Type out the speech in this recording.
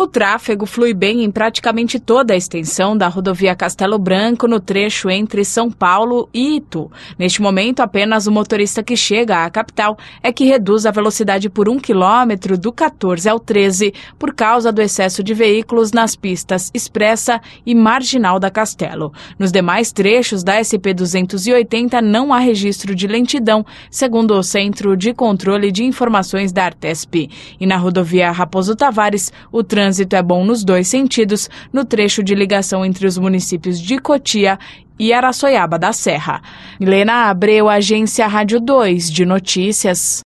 O tráfego flui bem em praticamente toda a extensão da rodovia Castelo Branco, no trecho entre São Paulo e Itu. Neste momento, apenas o motorista que chega à capital é que reduz a velocidade por 1 quilômetro do 14 ao 13 por causa do excesso de veículos nas pistas Expressa e Marginal da Castelo. Nos demais trechos da SP-280 não há registro de lentidão, segundo o Centro de Controle de Informações da Artesp. E na rodovia Raposo Tavares, o trânsito é bom nos dois sentidos, no trecho de ligação entre os municípios de Cotia e Araçoiaba da Serra. Milena Abreu, Agência Rádio 2 de Notícias.